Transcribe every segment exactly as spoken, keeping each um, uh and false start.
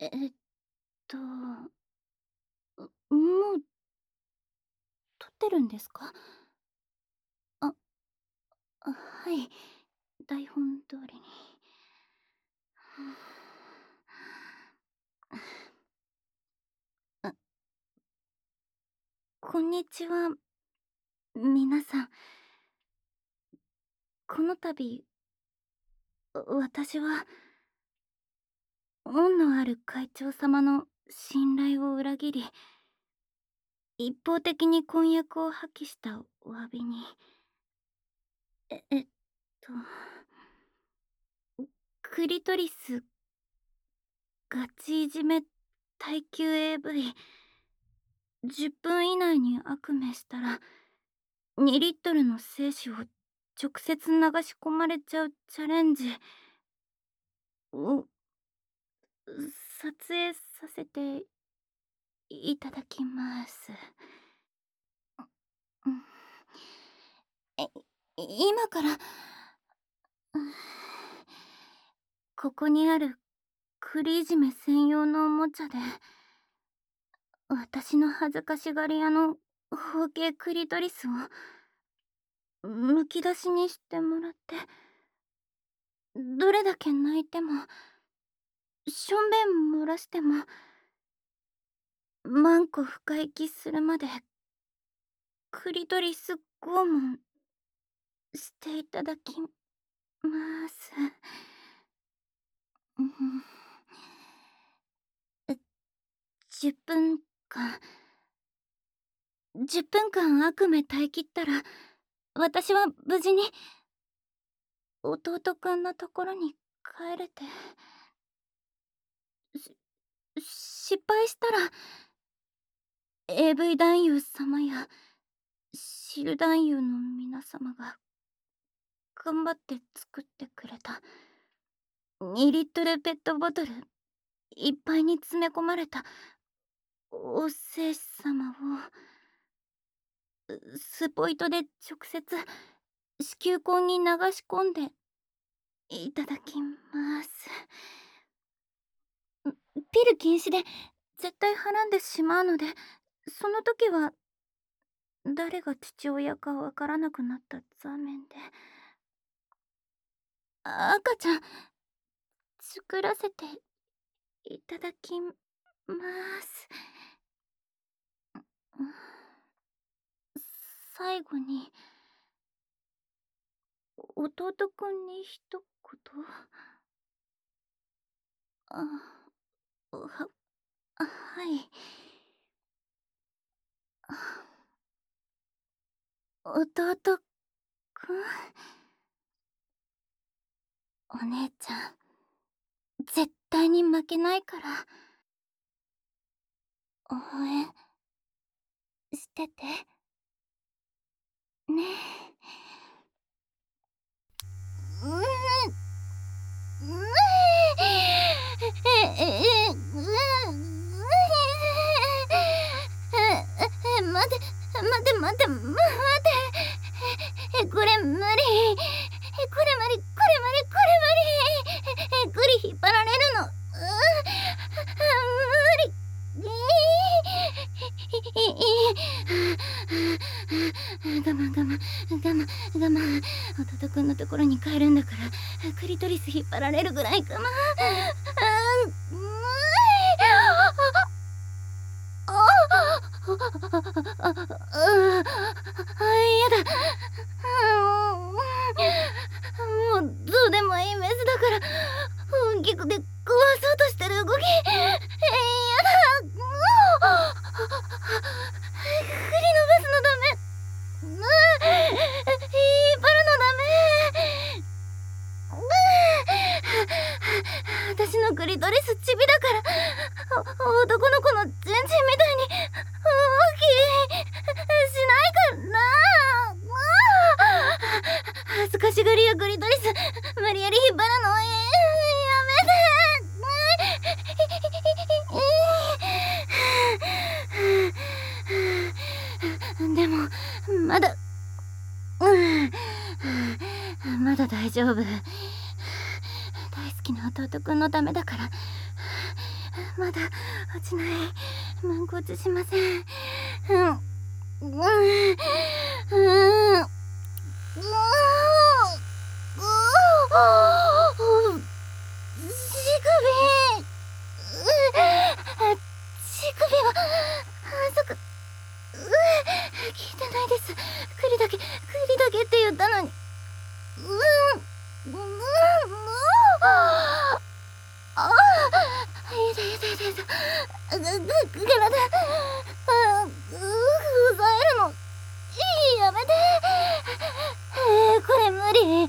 えっと、もう撮ってるんですか？あ、あ、はい。台本通りに。あ、こんにちは、皆さん。この度、私は、恩のある会長様の信頼を裏切り、一方的に婚約を破棄したお詫びに、え、えっと、クリトリス、ガチいじめ、耐久 エーブイ、じゅっぷん以内に悪夢したら、にリットルの精子を直接流し込まれちゃうチャレンジを撮影させていただきます。うん、え、今から、ここにある栗いじめ専用のおもちゃで、私の恥ずかしがり屋の包茎クリトリスをむき出しにしてもらって、どれだけ泣いても、しょんべん漏らしても、マンコ深息するまでクリトリス拷問していただきます。うん、じゅっぷんかんじゅっぷんかん悪夢耐えきったら、私は無事に弟くんのところに帰れて、し失敗したら エーブイ 男優様やシル男優の皆様が頑張って作ってくれたにリットルペットボトルいっぱいに詰め込まれたお精子様をスポイトで直接子宮根に流し込んでいただきます。ピル禁止で絶対はらんでしまうので、その時は誰が父親かわからなくなった場面で、赤ちゃん作らせていただきます。最後に弟くんに一言。あ、は、はい。弟くん、お姉ちゃん絶対に負けないから応援しててね。うん、うん、え、え、え、うん、え、待て、待て、待て、待て、これ無理、これ無理、これ無理、これ無理、グリ引っ張られるの、無理、我慢我慢我慢我慢、弟くんのところに帰るんだからクリトリス引っ張られるぐらい我慢。やだ、もうどうでもいいメスだから本気で壊そうとしてる動き、やだ、振り伸ばすのダメ、引っ張るのダメ、私のクリトリスチビだから男の子のチンチンみたいに大きいしないから、恥ずかしがりやクリトリス無理やり引っ張るのやめて。でもまだ、うん、まだ大丈夫。大好きな弟くんのためだからまだ落ちない。軟骨しません。うんうんうんうん乳首乳首は反則。聞いてないです。栗だけ栗だけって言ったのに。うんうんうんああいたいたいたいた。ぐぐ体ううざえるのやめて。これ無理。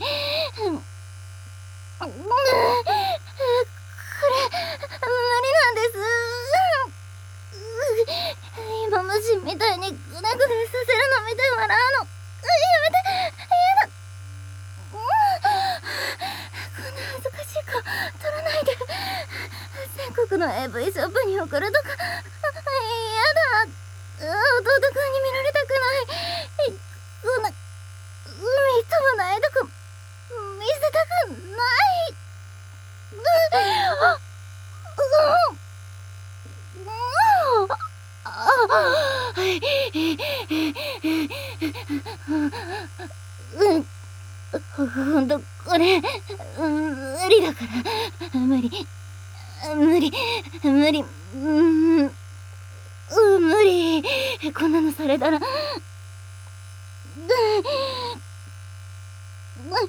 これ無理なんです。今虫みたいにグネグネさせるの見て笑うのやめて。やだ。こんな恥ずかしい顔撮らないで。全国の エーブイ ショップに送るとかやだ。弟くんに見られたくない。こんなみっともないとこ見せたくない。うんほんとこれ無理だから無理無理無理うん無理。こんなのされたら何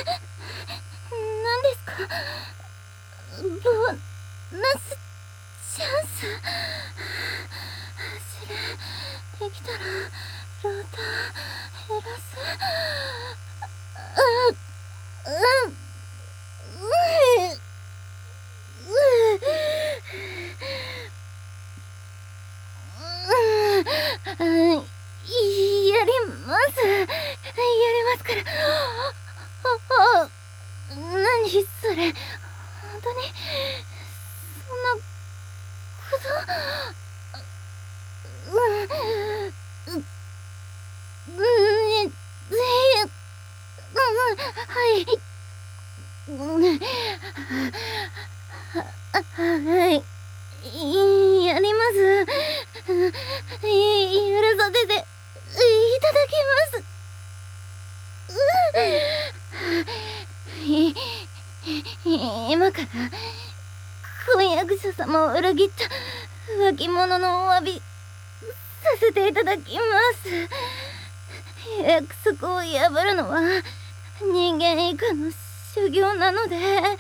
ですか？ボーナスチャンス。走れできたらローター減らす。うんうんうんうんやりますやりますから。ああ何それ。本当にそんなことうんうんうんはいはいやります。許させていただきます。今から婚約者様を裏切った浮気者のお詫びさせていただきます。約束を破るのは人間以下の修行なので。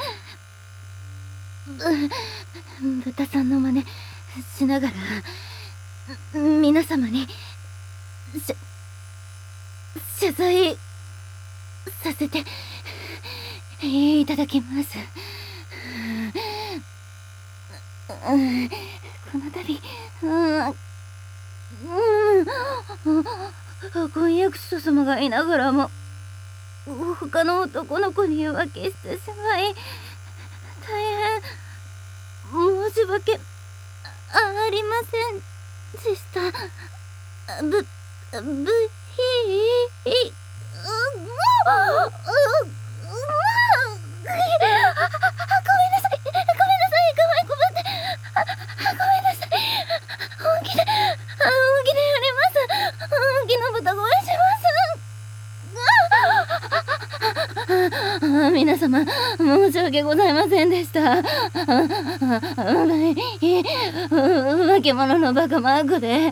豚さんの真似しながら皆様にし謝罪させていただきます。この度うん婚約者様がいながらも他の男の子に浮気してしまい大変申し訳ありませんでした。ぶぶひごめんなさいごめんなさいごめんごめんごめんなさい。本気で本気でやります。本気の豚声します。皆様申し訳ございませんでした。化け物のバカマークで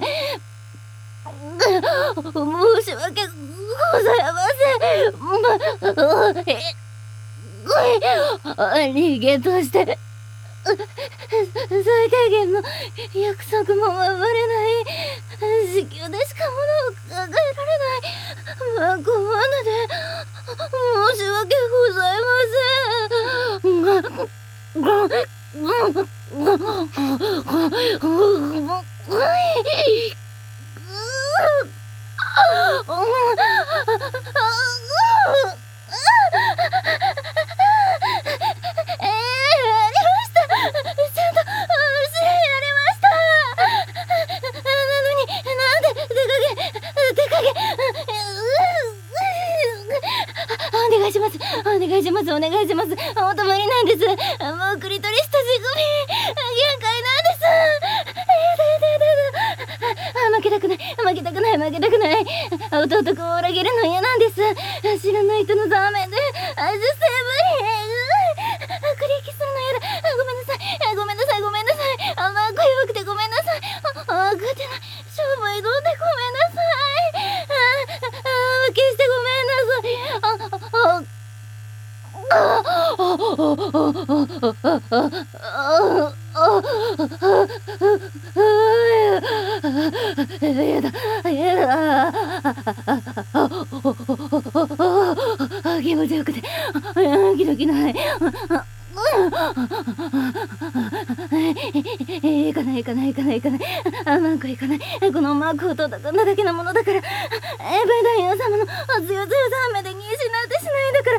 申し訳ございません。人間として最低限の約束も守れない時給でしか物を考えられないマコマナで申し訳ございません。お願い願いします。お願いします。お願いします。ほんと無理なんです。もうクリトリスと仕組み限界なんです。やだやだやだやだ。負けたくない、負けたくない、負けたくない。弟君を裏切るの嫌なんです。知らない人のザーメンで味せ無理。クリキするの嫌だ。ごめんなさい、ごめんなさい、ごめんなさい。あんま声弱くてごめんなさい。あ、勝てない。勝負挑んでごめんなさい。あ、負けしてごめんなさい。あ、あ、やだやだ、気持ちよくてドキドキない。行かない行かない行かない行かない。あ、マーク行かない。このマークを届くんだだけのものだから。エヴァダイオ様の強強さめでに失ってしないんだから。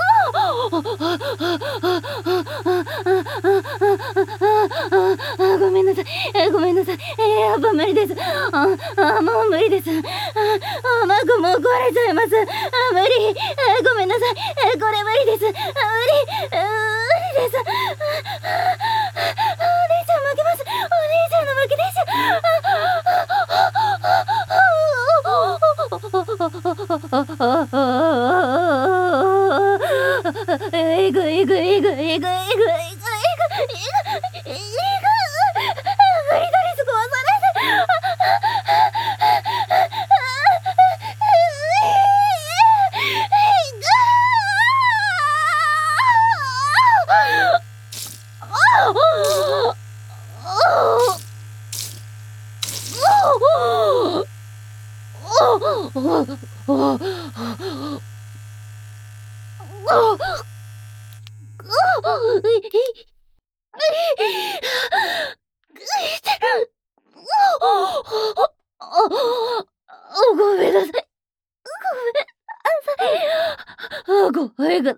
あ、ごめんなさい、ごめんなさい。やっぱ無理です。あ、あ、もう無理です。あ、マークもう壊れちゃいます。あ、無理。ごめんなさい。これ無理です。無理。無理です。お姉ちゃん負けます。お姉ちゃんの負けですよ。えぐいえぐいえぐいえぐいえぐいえぐいえぐいえぐいえぐいえぐいクリトリス壊さごめんなさい。ごめんなさい。ごめんなさい。ごめんなさい。ごめんなさい。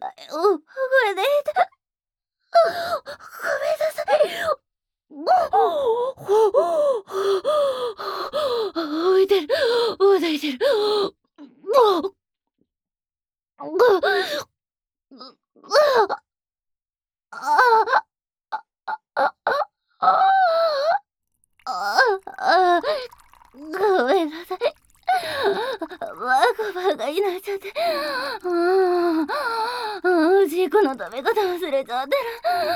浮いてる。浮いてる。ごめんなさい。バカバカになっちゃって。事故の止め方忘れちゃってる。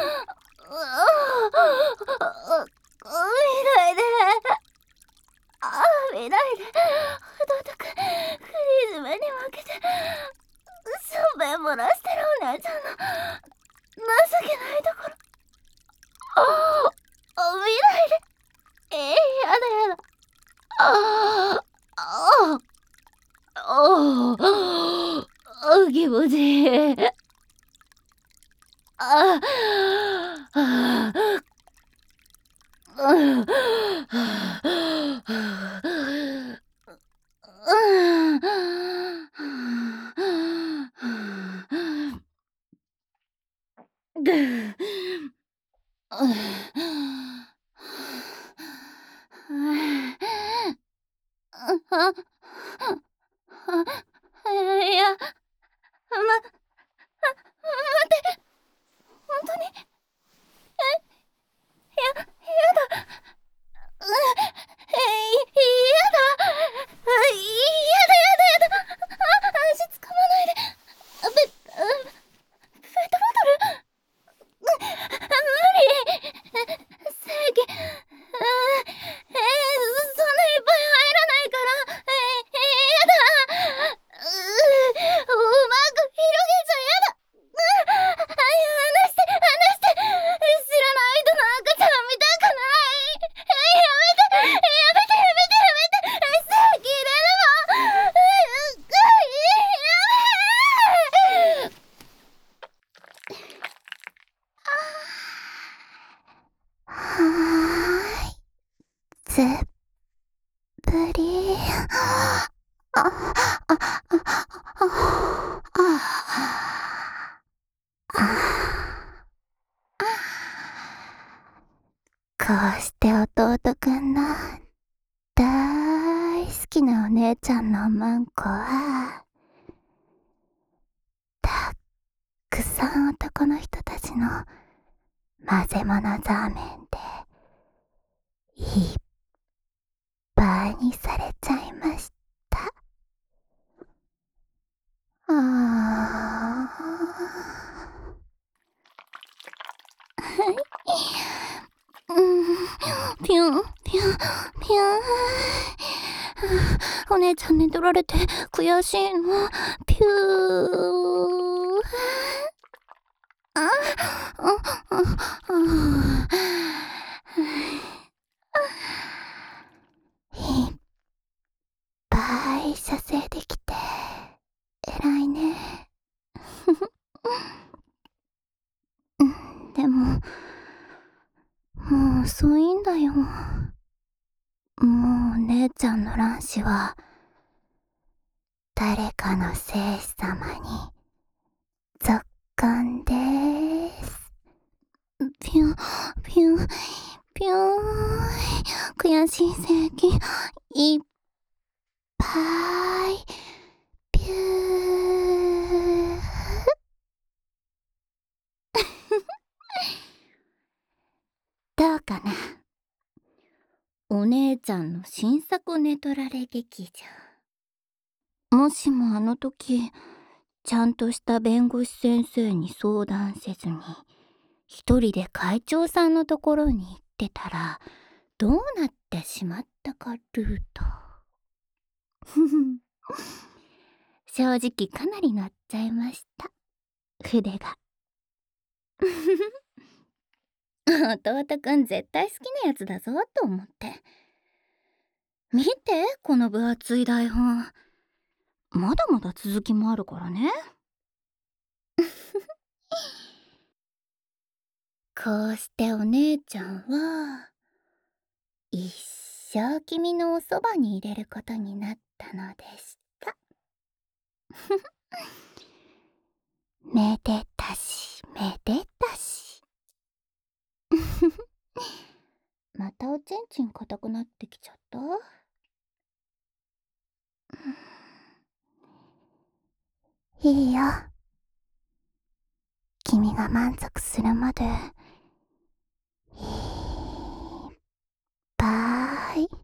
見ないで。あ、見ないで。弟くん、クリズムに負けて、しょんべん漏らしてるお姉ちゃんの情けないところ。あ、見ないで。えー、やだやだ。ああああ、気持ちいい。ああ、いや、ま、待って、本当に。や、やだ。う、え、やだ。やだやだやだ。あ、足つかまないで。ペ、ペットボトル。無理。正義。えー、そんないっぱい入らないから。えー、やだ。うー、うまく広げちゃやだ。うー、離して、離して。知らない人の赤ちゃん見たくない。やめて、やめて、やめて、やめて。正義入れるの。やめて。はーい。ずっぷり。あ、あ、あ、こうして弟くんの大好きなお姉ちゃんのマンコはこの人たちの混ぜ物ザーメンでいっぱいにされちゃいました。あーうんピュンピュンピュンお姉ちゃん寝取られて悔しいの。ピューああああいっぱい射精できて偉いね。でももう遅いんだよ。もう姉ちゃんの卵子は誰かの生死様に続感でーす。ピュンピュンピュン悔しい正義いっぱいピューどうかな。お姉ちゃんの新作寝取られ劇場。もしもあの時ちゃんとした弁護士先生に相談せずに一人で会長さんのところに行ってたらどうなってしまったかルート。正直かなり乗っちゃいました、筆が。弟くん絶対好きなやつだぞと思って。見てこの分厚い台本。まだまだ続きもあるからね。こうしてお姉ちゃんは一生君のおそばに入れることになったのでした。めでたしめでたし。またおちんちん硬くなってきちゃった。いいよ。君が満足するまでいっぱい